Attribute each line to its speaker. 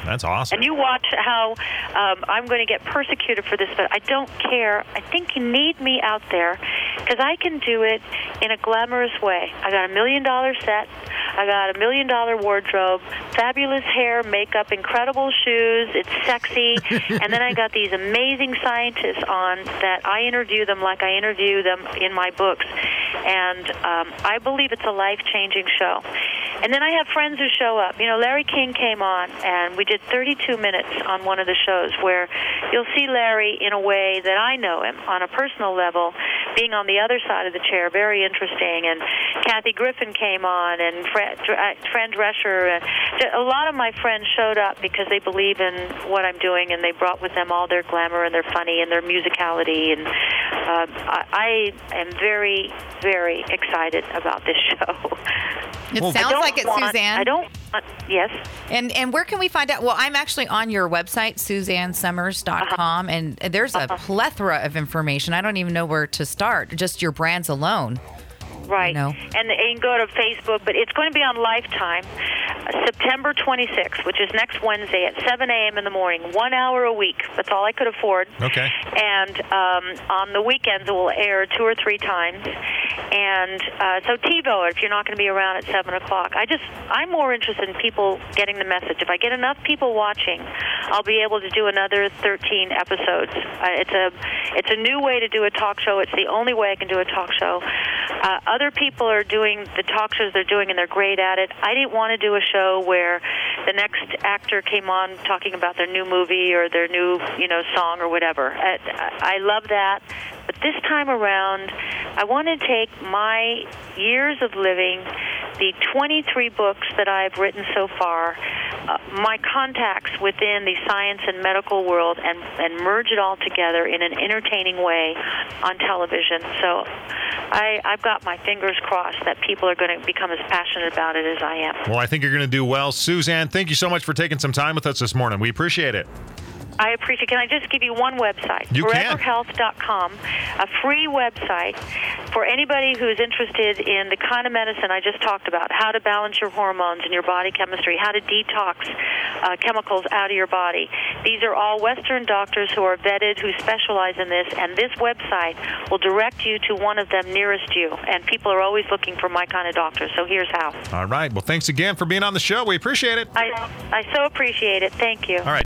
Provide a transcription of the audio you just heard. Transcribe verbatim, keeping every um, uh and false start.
Speaker 1: That's awesome.
Speaker 2: And you watch how um, I'm going to get persecuted for this, but I don't care. I think you need me out there because I can do it in a glamorous way. I got a million-dollar set. I got a million-dollar wardrobe, fabulous hair, makeup, incredible shoes. It's sexy. And then I got these amazing scientists on that I interview them like I interview them in my books. And um, I believe it's a life-changing show. And then I have friends who show up. You know, Larry King came on, and we did thirty-two minutes on one of the shows where you'll see Larry in a way that I know him on a personal level, being on the other side of the chair, very interesting. And Kathy Griffin came on, and Fran, Fran Drescher. And a lot of my friends showed up because they believe in what I'm doing, and they brought with them all their glamour and their funny and their musicality. And uh, I, I am very, very excited about this show.
Speaker 3: It well, sounds like it,
Speaker 2: want,
Speaker 3: Suzanne.
Speaker 2: I don't want, yes.
Speaker 3: And and where can we find out? Well, I'm actually on your website, Suzanne Somers dot com, uh-huh. and there's a uh-huh. plethora of information. I don't even know where to start, just your brands alone.
Speaker 2: Right.
Speaker 3: You know?
Speaker 2: And, and you can go to Facebook, but it's going to be on Lifetime, uh, September twenty-sixth, which is next Wednesday at seven a.m. in the morning, one hour a week. That's all I could afford.
Speaker 1: Okay.
Speaker 2: And um, on the weekends, it will air two or three times. And uh, so TiVo, if you're not going to be around at seven o'clock, I just, I'm more interested in people getting the message. If I get enough people watching, I'll be able to do another thirteen episodes. Uh, it's a it's a new way to do a talk show. It's the only way I can do a talk show. Uh, other people are doing the talk shows they're doing, and they're great at it. I didn't want to do a show where the next actor came on talking about their new movie or their new, you know, song or whatever. I, I love that. But this time around, I want to take my years of living, the twenty-three books that I've written so far, uh, my contacts within the science and medical world, and, and merge it all together in an entertaining way on television. So I, I've got my fingers crossed that people are going to become as passionate about it as I am.
Speaker 1: Well, I think you're going to do well. Suzanne, thank you so much for taking some time with us this morning. We appreciate it.
Speaker 2: I appreciate it. Can I just give you one website?
Speaker 1: You can.
Speaker 2: forever health dot com, a free website for anybody who's interested in the kind of medicine I just talked about, how to balance your hormones and your body chemistry, how to detox uh, chemicals out of your body. These are all Western doctors who are vetted, who specialize in this, and this website will direct you to one of them nearest you. And people are always looking for my kind of doctor, so here's how.
Speaker 1: All right. Well, thanks again for being on the show. We appreciate it.
Speaker 2: I, I so appreciate it. Thank you.
Speaker 1: All right.